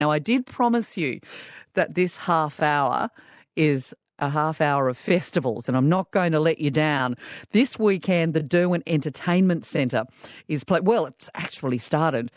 Now, I did promise you that this half hour is a half hour of festivals, and I'm not going to let you down. This weekend, the Derwent Entertainment Centre is it's actually started,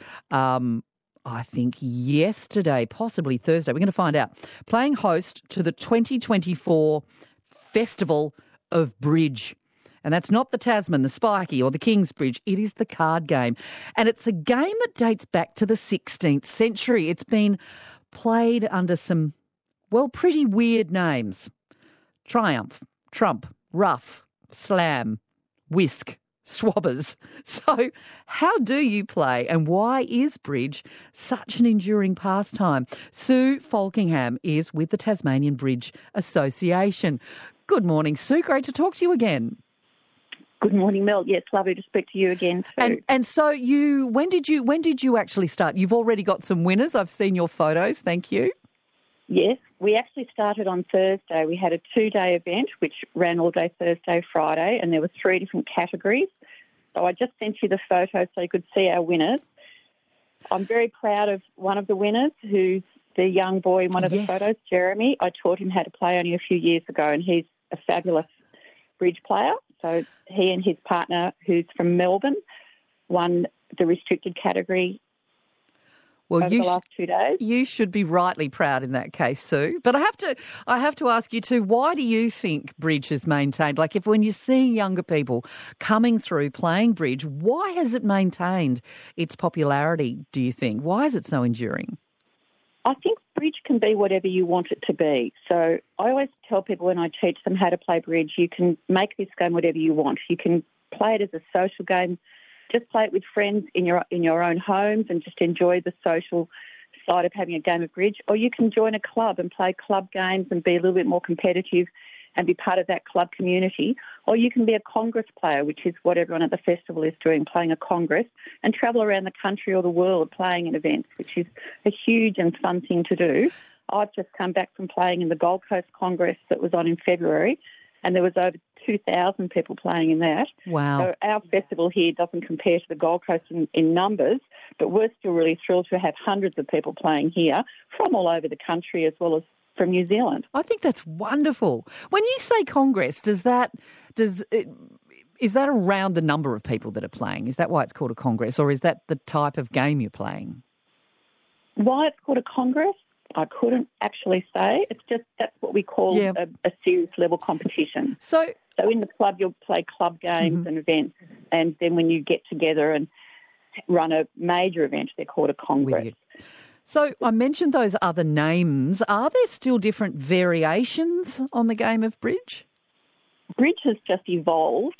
I think yesterday, possibly Thursday. We're going to find out. Playing host to the 2024 Festival of Bridge. And that's not the Tasman, the Spiky or the Kingsbridge. It is the card game. And it's a game that dates back to the 16th century. It's been played under some, pretty weird names. Triumph, Trump, Ruff, Slam, Whisk, Swabbers. So how do you play and why is bridge such an enduring pastime? Sue Falkingham is with the Tasmanian Bridge Association. Good morning, Sue. Great to talk to you again. Good morning, Mel. Yes, lovely to speak to you again too. And so when did you actually start? You've already got some winners. I've seen your photos. Thank you. Yes, we actually started on Thursday. We had a 2-day event which ran all day Thursday, Friday, and there were 3 different categories. So I just sent you the photos so you could see our winners. I'm very proud of one of the winners, who's the young boy in one of the photos, Jeremy. I taught him how to play only a few years ago, and he's a fabulous bridge player. So he and his partner, who's from Melbourne, won the restricted category over the last 2 days. You should be rightly proud in that case, Sue. But I have to ask you too, why do you think bridge has maintained? Like when you see younger people coming through playing bridge, why has it maintained its popularity, do you think? Why is it so enduring? I think bridge can be whatever you want it to be. So I always tell people when I teach them how to play bridge, you can make this game whatever you want. You can play it as a social game, just play it with friends in your own homes and just enjoy the social side of having a game of bridge. Or you can join a club and play club games and be a little bit more competitive and be part of that club community. Or you can be a congress player, which is what everyone at the festival is doing, playing a congress, and travel around the country or the world playing in events, which is a huge and fun thing to do. I've just come back from playing in the Gold Coast Congress that was on in February, and there was over 2,000 people playing in that. Wow. So our festival here doesn't compare to the Gold Coast in numbers, but we're still really thrilled to have hundreds of people playing here from all over the country as well as from New Zealand. I think that's wonderful. When you say congress, is that around the number of people that are playing? Is that why it's called a congress, or is that the type of game you're playing? Why it's called a congress, I couldn't actually say. It's just that's what we call a serious level competition. So in the club you'll play club games and events, and then when you get together and run a major event, they're called a congress. So I mentioned those other names. Are there still different variations on the game of bridge? Bridge has just evolved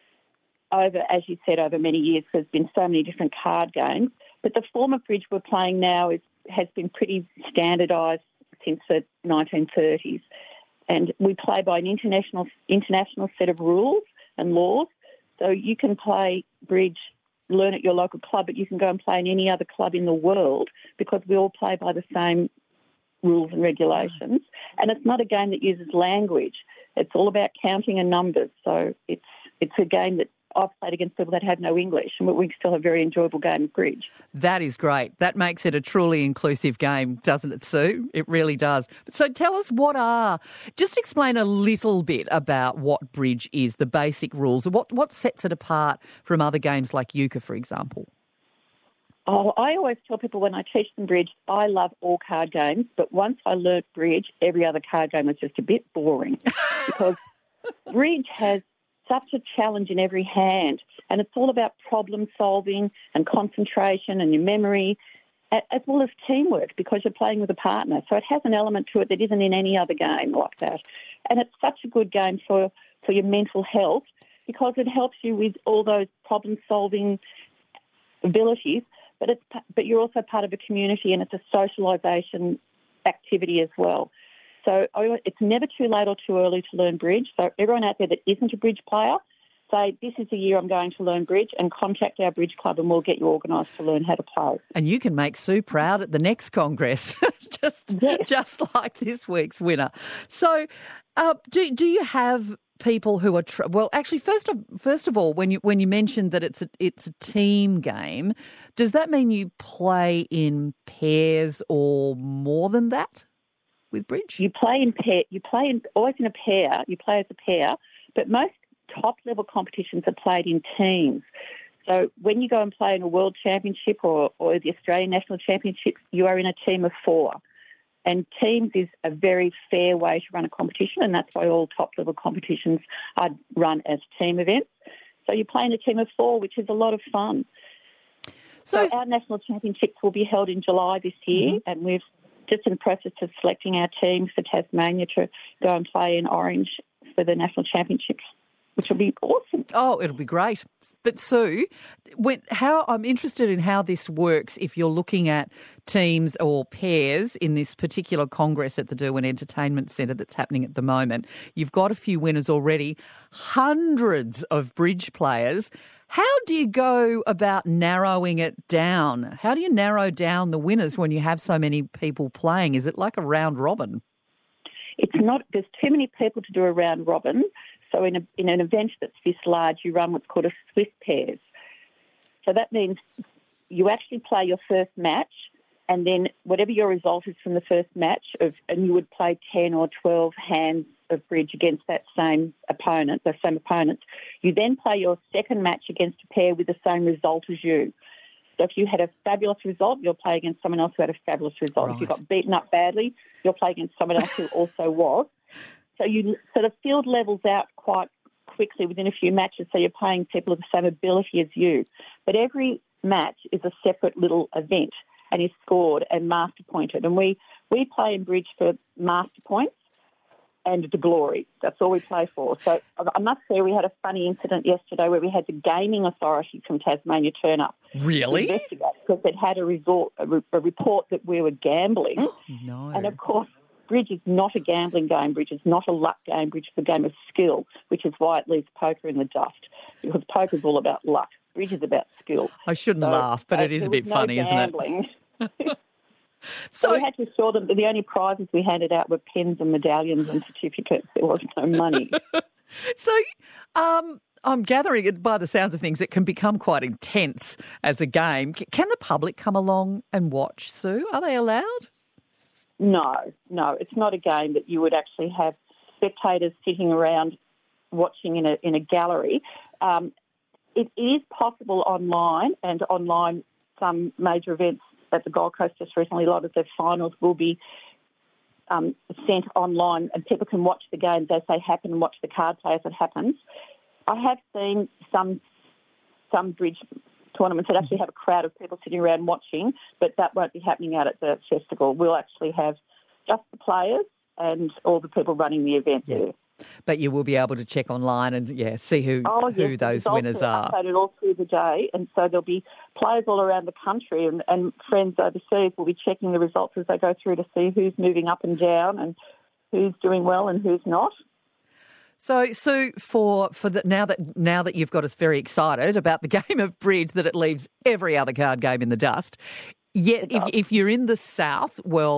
over, as you said, over many years. There's been so many different card games. But the form of bridge we're playing now has been pretty standardised since the 1930s. And we play by an international set of rules and laws. So you can play bridge, learn at your local club, but you can go and play in any other club in the world because we all play by the same rules and regulations. And it's not a game that uses language. It's all about counting and numbers. So it's a game that I've played against people that have no English, and we still have a very enjoyable game of bridge. That is great. That makes it a truly inclusive game, doesn't it, Sue? It really does. So tell us just explain a little bit about what bridge is, the basic rules, what sets it apart from other games like euchre, for example. Oh, I always tell people when I teach them bridge, I love all card games, but once I learnt bridge, every other card game was just a bit boring because bridge has such a challenge in every hand, and it's all about problem solving and concentration and your memory, as well as teamwork because you're playing with a partner. So it has an element to it that isn't in any other game like that. And it's such a good game for your mental health because it helps you with all those problem solving abilities, but you're also part of a community, and it's a socialisation activity as well. So it's never too late or too early to learn bridge. So everyone out there that isn't a bridge player, say, this is the year I'm going to learn bridge, and contact our bridge club and we'll get you organised to learn how to play. And you can make Sue proud at the next Congress, just like this week's winner. So do you have people who are well, actually, first of all, when you mentioned that it's a team game, does that mean you play in pairs or more than that with bridge? You play in pair. You play always in a pair. You play as a pair, but most top level competitions are played in teams. So when you go and play in a world championship or the Australian national championships, you are in a team of 4. And teams is a very fair way to run a competition, and that's why all top-level competitions are run as team events. So you play in a team of 4, which is a lot of fun. So our national championships will be held in July this year, and we're just in the process of selecting our teams for Tasmania to go and play in Orange for the national championships, which will be awesome. Oh, it'll be great. But Sue, I'm interested in how this works if you're looking at teams or pairs in this particular congress at the Derwent Entertainment Centre that's happening at the moment. You've got a few winners already, hundreds of bridge players. How do you go about narrowing it down? How do you narrow down the winners when you have so many people playing? Is it like a round robin? It's not. There's too many people to do a round robin. So in an event that's this large, you run what's called a Swiss pairs. So that means you actually play your first match, and then whatever your result is from the first match, and you would play 10 or 12 hands of bridge against that same opponent, you then play your second match against a pair with the same result as you. So if you had a fabulous result, you'll play against someone else who had a fabulous result. Right. If you got beaten up badly, you'll play against someone else who also was. So you sort of field levels out quite quickly within a few matches, so you're playing people of the same ability as you. But every match is a separate little event and is scored and master pointed. And we play in bridge for master points and the glory. That's all we play for. So I must say we had a funny incident yesterday where we had the gaming authority from Tasmania turn up. Really? To investigate because they'd had a report that we were gambling. No. And of course, bridge is not a gambling game. Bridge is not a luck game. Bridge is a game of skill, which is why it leaves poker in the dust, because poker is all about luck. Bridge is about skill. I shouldn't laugh, but it is a bit funny, gambling. Isn't it? So we had to assure them that the only prizes we handed out were pens and medallions and certificates. There was no money. So I'm gathering it by the sounds of things, it can become quite intense as a game. Can the public come along and watch, Sue? Are they allowed? No, it's not a game that you would actually have spectators sitting around watching in a gallery. It is possible online, and online some major events at the Gold Coast just recently, a lot of their finals will be sent online and people can watch the games as they happen and watch the card play as it happens. I have seen some bridge tournaments that actually have a crowd of people sitting around watching, but that won't be happening out at the festival. We'll actually have just the players and all the people running the event there. But you will be able to check online and, see who those winners are. Updated all through the day, and so there'll be players all around the country and friends overseas will be checking the results as they go through to see who's moving up and down and who's doing well and who's not. So for now that you've got us very excited about the game of bridge, that it leaves every other card game in the dust. Yet if you're in the south,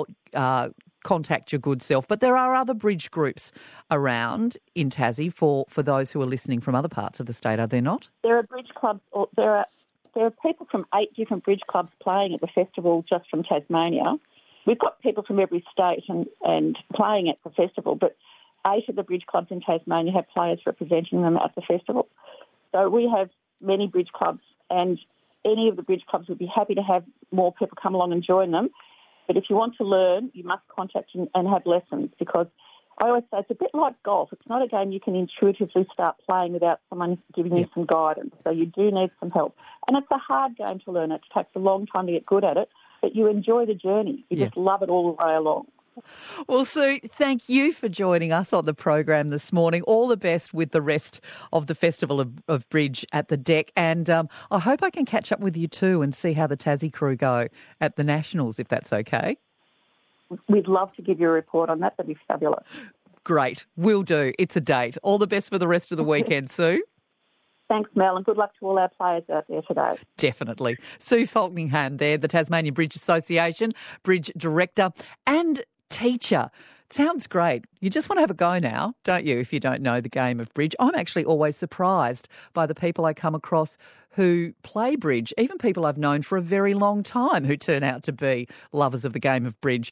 contact your good self. But there are other bridge groups around in Tassie for those who are listening from other parts of the state, are there not? There are bridge clubs. There are people from 8 different bridge clubs playing at the festival just from Tasmania. We've got people from every state and playing at the festival, but 8 of the bridge clubs in Tasmania have players representing them at the festival. So we have many bridge clubs, and any of the bridge clubs would be happy to have more people come along and join them. But if you want to learn, you must contact and have lessons, because I always say it's a bit like golf. It's not a game you can intuitively start playing without someone giving you some guidance. So you do need some help. And it's a hard game to learn. It takes a long time to get good at it, but you enjoy the journey. You just love it all the way along. Well, Sue, thank you for joining us on the program this morning. All the best with the rest of the Festival of Bridge at the Deck. And I hope I can catch up with you too and see how the Tassie crew go at the Nationals, if that's okay. We'd love to give you a report on that. That'd be fabulous. Great. Will do. It's a date. All the best for the rest of the weekend, Sue. Thanks, Mel, and good luck to all our players out there today. Definitely. Sue Falkingham there, the Tasmanian Bridge Association Bridge Director and teacher. Sounds great. You just want to have a go now, don't you, if you don't know the game of bridge? I'm actually always surprised by the people I come across who play bridge, even people I've known for a very long time who turn out to be lovers of the game of bridge.